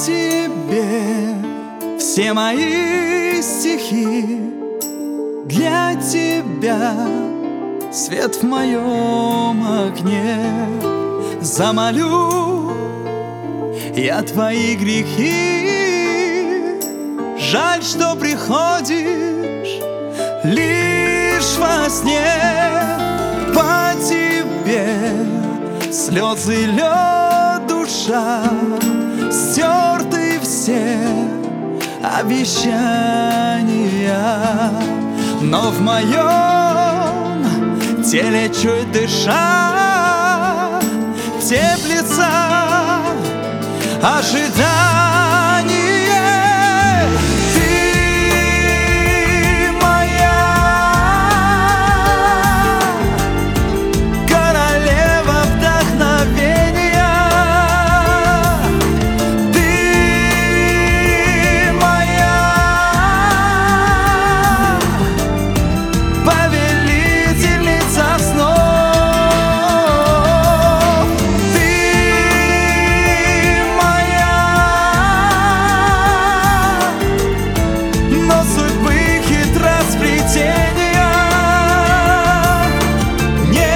тебе все мои стихи, для тебя свет в моем окне. Замолю я твои грехи, жаль, что приходишь лишь во сне. По тебе слезы льет душа, стерты все обещания, но в моем теле чуть дыша теплится ожидание. Ты моя королева вдохновения, ты моя повелительница снов, ты моя, но судьбы хитросплетения не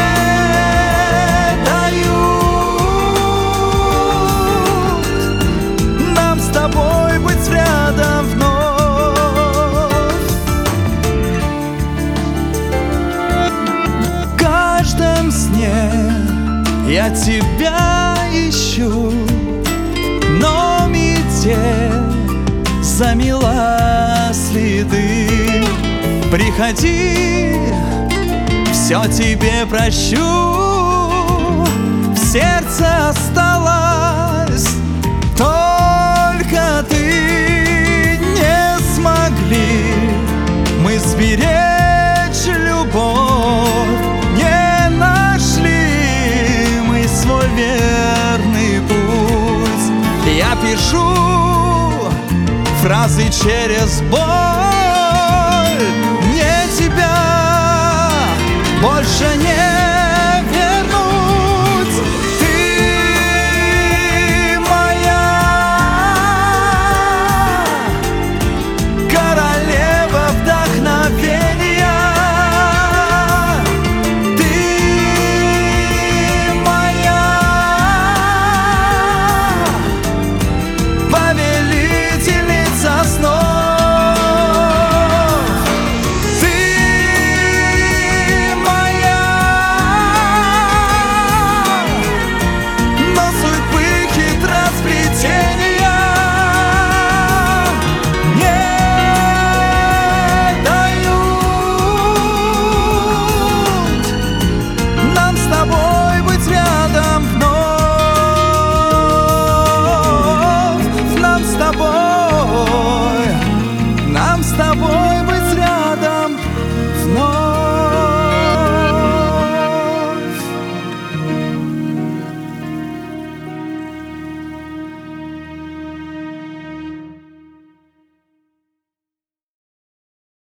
дают нам с тобой быть рядом вновь. В каждом сне я тебя ищу, но метель замела следы. Приходи, все тебе прощу, в сердце осталась только ты. Не смогли мы сберечь любовь, не нашли мы свой верный путь. Я пишу фразы через боль, мне тебя больше нет.